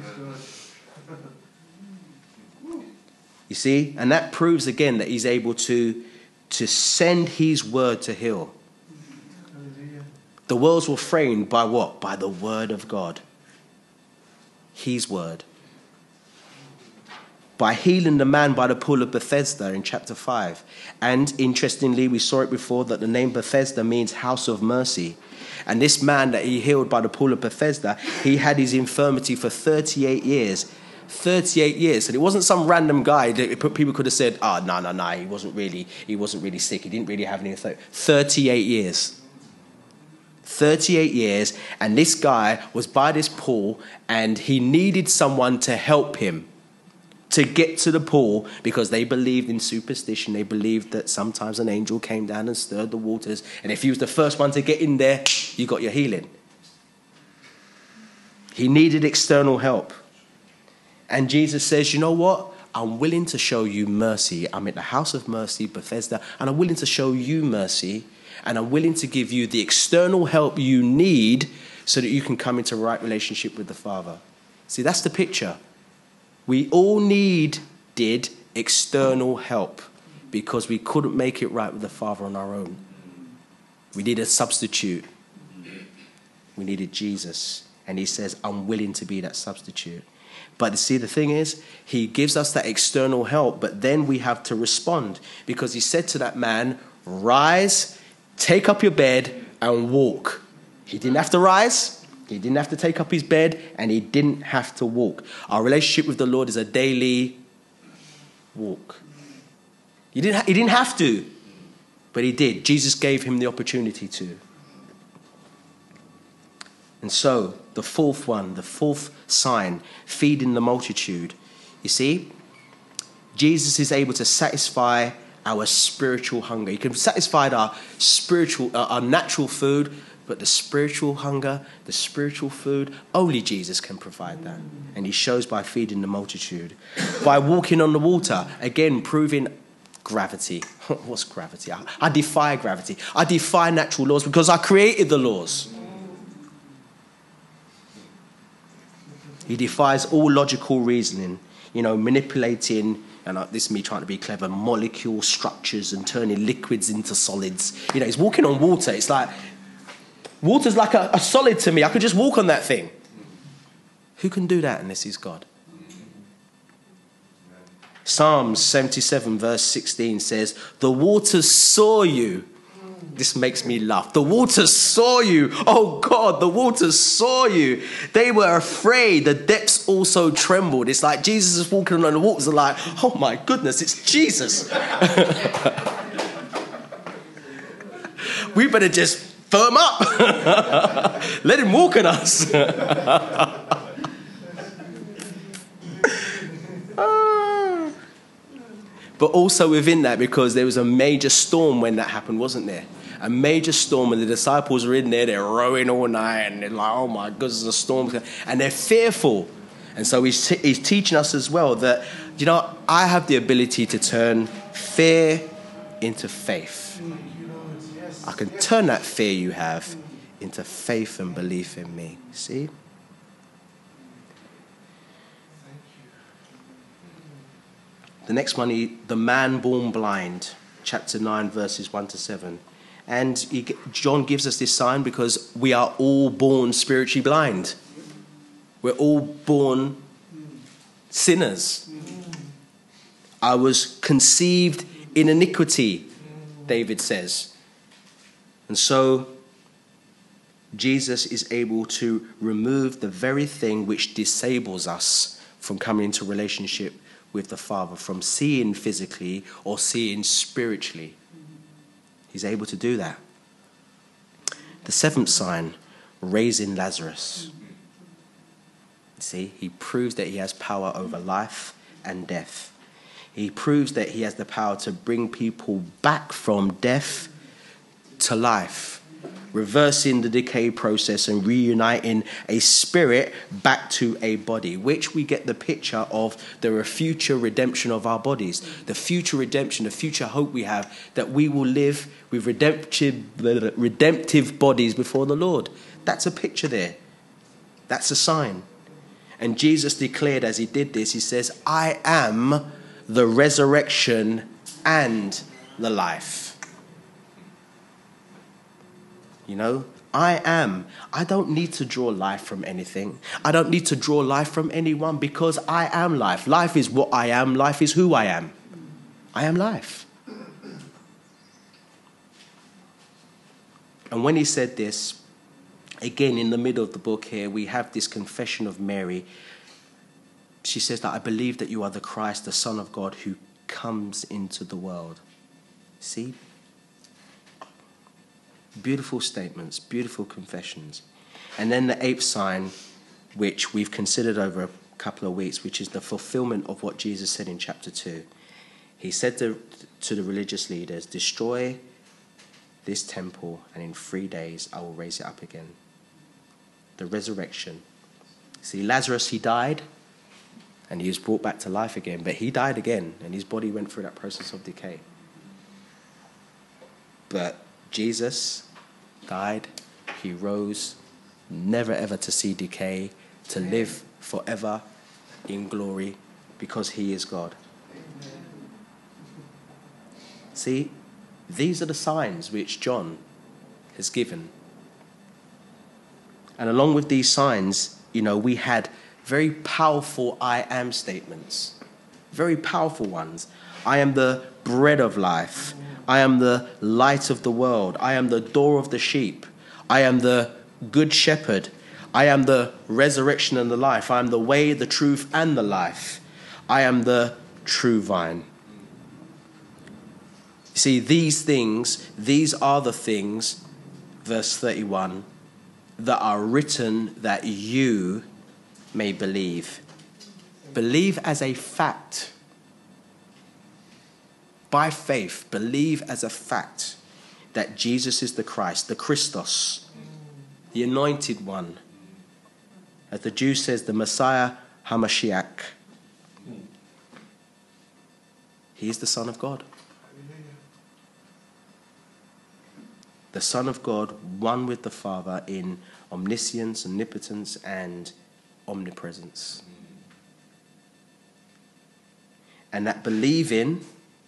You see? And that proves again that he's able to, to send his word to heal. The worlds were framed by what? By the word of God. His word. By healing the man by the pool of Bethesda in chapter five. And interestingly, we saw it before that the name Bethesda means house of mercy. And this man that he healed by the pool of Bethesda, he had his infirmity for thirty-eight years. thirty-eight years. And it wasn't some random guy that people could have said, oh, no, no, no, he wasn't really, he wasn't really sick. He didn't really have any. thirty-eight years. thirty-eight years. And this guy was by this pool and he needed someone to help him to get to the pool, because they believed in superstition. They believed that sometimes an angel came down and stirred the waters, and if he was the first one to get in there, you got your healing. He needed external help. And Jesus says, you know what? I'm willing to show you mercy. I'm at the house of mercy, Bethesda, and I'm willing to show you mercy, and I'm willing to give you the external help you need so that you can come into a right relationship with the Father. See, that's the picture. We all needed external help because we couldn't make it right with the Father on our own. We needed a substitute. We needed Jesus. And he says, I'm willing to be that substitute. But see, the thing is, he gives us that external help, but then we have to respond, because he said to that man, rise, take up your bed and walk. He didn't have to rise. He didn't have to take up his bed, and he didn't have to walk. Our relationship with the Lord is a daily walk. He didn't, ha- he didn't have to, but he did. Jesus gave him the opportunity to. And so, the fourth one, the fourth sign, feeding the multitude. You see, Jesus is able to satisfy our spiritual hunger. He can satisfy our spiritual, uh, our natural food, but the spiritual hunger, the spiritual food, only Jesus can provide that. And he shows by feeding the multitude. By walking on the water, again, proving gravity. What's gravity? I, I defy gravity. I defy natural laws because I created the laws. He defies all logical reasoning, you know, manipulating, and uh, this is me trying to be clever, molecule structures and turning liquids into solids. You know, he's walking on water. It's like, water's like a, a solid to me. I could just walk on that thing. Who can do that unless he's God? Psalms seventy-seven verse sixteen says, the waters saw you. This makes me laugh. The waters saw you. Oh God, the waters saw you. They were afraid. The depths also trembled. It's like Jesus is walking on the waters. They're like, oh my goodness, it's Jesus. We better just firm up. Let him walk on us. But also within that, because there was a major storm when that happened, wasn't there? A major storm, and the disciples are in there, they're rowing all night, and they're like, oh my goodness, the storm's coming. And they're fearful. And so he's, t- he's teaching us as well that, you know, I have the ability to turn fear into faith. I can turn that fear you have into faith and belief in me. See? The next one, he, the man born blind, chapter nine, verses one to seven. And he, John gives us this sign because we are all born spiritually blind. We're all born sinners. I was conceived in iniquity, David says. And so Jesus is able to remove the very thing which disables us from coming into relationship with the Father, from seeing physically or seeing spiritually. He's able to do that. The seventh sign, raising Lazarus. See, he proves that he has power over life and death. He proves that he has the power to bring people back from death to life, reversing the decay process and reuniting a spirit back to a body, which we get the picture of the future redemption of our bodies, the future redemption, the future hope we have that we will live with redemptive, redemptive bodies before the Lord. That's a picture there. That's a sign. And Jesus declared as he did this, he says, I am the resurrection and the life. You know, I am. I don't need to draw life from anything. I don't need to draw life from anyone because I am life. Life is what I am. Life is who I am. I am life. And when he said this, again, in the middle of the book here, we have this confession of Mary. She says that I believe that you are the Christ, the Son of God, who comes into the world. See? Beautiful statements, beautiful confessions. And then the eighth sign, which we've considered over a couple of weeks, which is the fulfillment of what Jesus said in chapter two. He said to, to the religious leaders, destroy this temple, and in three days I will raise it up again. The resurrection. See, Lazarus, he died, and he was brought back to life again, but he died again, and his body went through that process of decay. But Jesus died, he rose, never ever to see decay, to live forever in glory because he is God. See, these are the signs which John has given. And along with these signs, you know, we had very powerful I am statements, very powerful ones. I am the bread of life. I am the light of the world. I am the door of the sheep. I am the good shepherd. I am the resurrection and the life. I am the way, the truth, and the life. I am the true vine. You see, these things, these are the things, verse thirty-one, that are written that you may believe. Believe as a fact. By faith, believe as a fact that Jesus is the Christ, the Christos, the anointed one. As the Jew says, the Messiah HaMashiach. He is the Son of God. The Son of God, one with the Father in omniscience, omnipotence, and omnipresence. And that believing,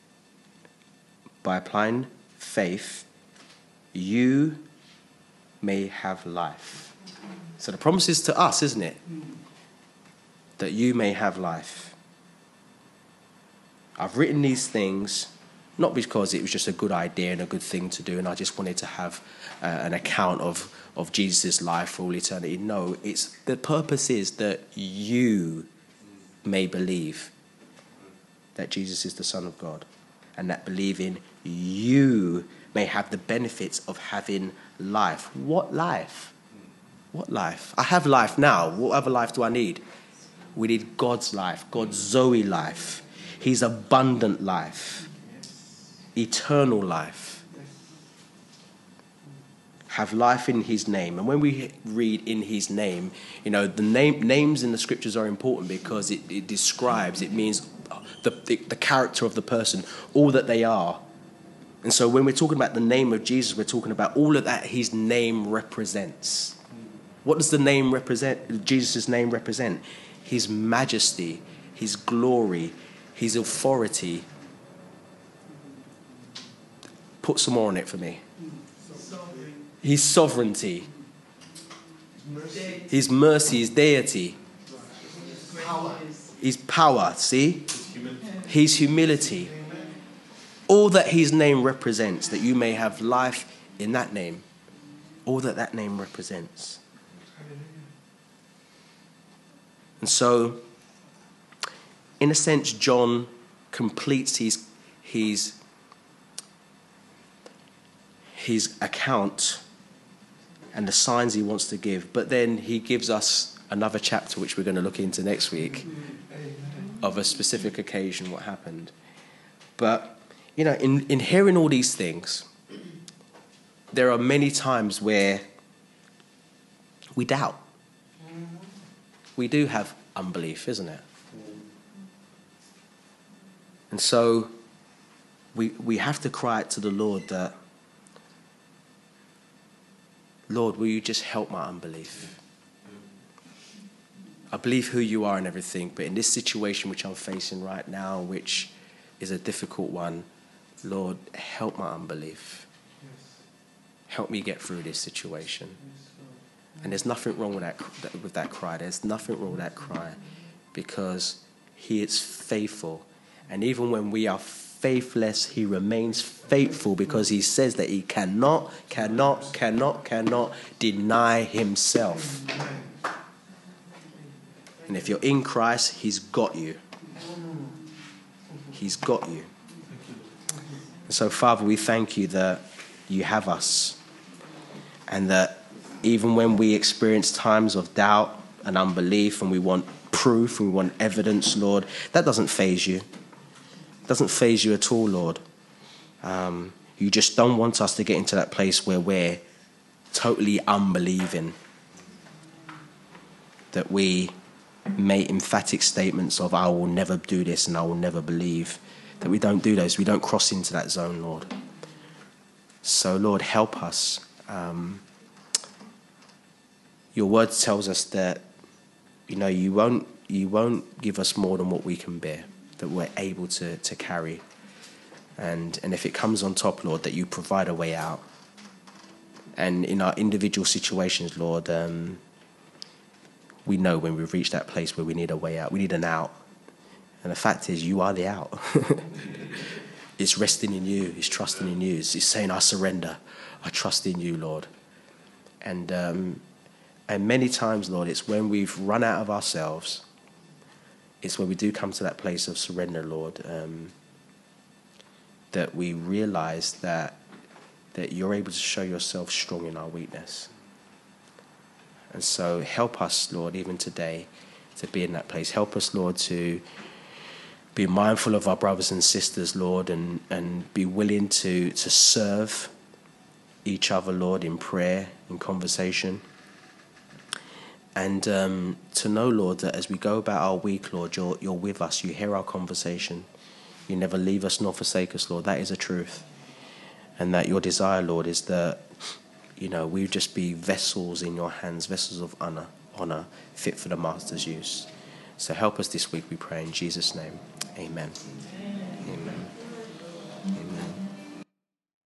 by applying faith, you may have life. So the promise is to us, isn't it? That you may have life. I've written these things not because it was just a good idea and a good thing to do and I just wanted to have uh, an account of, of Jesus' life for all eternity. No, it's the purpose is that you may believe that Jesus is the Son of God, and that believing you may have the benefits of having life. What life? What life? I have life now. What other life do I need? We need God's life, God's Zoe life, His abundant life, eternal life. Have life in His name. And when we read in His name, you know, the name, names in the scriptures are important because it, it describes, it means the, the, the character of the person, all that they are. And so when we're talking about the name of Jesus, we're talking about all of that His name represents. What does the name represent? Jesus' name represent? His majesty, His glory, His authority. Put some more on it for me. His sovereignty, His mercy, His deity, His power, see? His humility. All that His name represents, that you may have life in that name. All that that name represents. And so, in a sense, John completes his, his, his account and the signs he wants to give. But then he gives us another chapter, which we're going to look into next week, of a specific occasion, what happened. But, you know, in, in hearing all these things, there are many times where we doubt. We do have unbelief, isn't it? And so we we have to cry out to the Lord that, Lord, will you just help my unbelief? I believe who you are and everything, but in this situation which I'm facing right now, which is a difficult one, Lord, help my unbelief. Help me get through this situation. And there's nothing wrong with that, with that cry. There's nothing wrong with that cry because He is faithful. And even when we are faithless, He remains faithful because He says that He cannot, cannot, cannot, cannot deny Himself. And if you're in Christ, He's got you. He's got you. And so, Father, we thank you that you have us and that even when we experience times of doubt and unbelief and we want proof and we want evidence, Lord, that doesn't faze you. It doesn't faze you at all, Lord. Um, you just don't want us to get into that place where we're totally unbelieving, that we make emphatic statements of, I will never do this and I will never believe, that we don't do those. We don't cross into that zone, Lord. So, Lord, help us. Um, Your word tells us that, you know, you won't you won't give us more than what we can bear, that we're able to, to carry. And and if it comes on top, Lord, that you provide a way out. And in our individual situations, Lord, um, we know when we've reached that place where we need a way out, we need an out. And the fact is, you are the out. It's resting in you. It's trusting in you. It's, it's saying, I surrender. I trust in you, Lord. And um, and many times, Lord, it's when we've run out of ourselves, it's when we do come to that place of surrender, Lord, um, that we realize that that you're able to show yourself strong in our weakness. And so help us, Lord, even today, to be in that place. Help us, Lord, to be mindful of our brothers and sisters, Lord, and, and be willing to, to serve each other, Lord, in prayer, in conversation. And um, to know, Lord, that as we go about our week, Lord, you're, you're with us. You hear our conversation. You never leave us nor forsake us, Lord. That is a truth. And that your desire, Lord, is that, you know, we just be vessels in your hands, vessels of honor, honor, fit for the Master's use. So help us this week, we pray, in Jesus' name. Amen.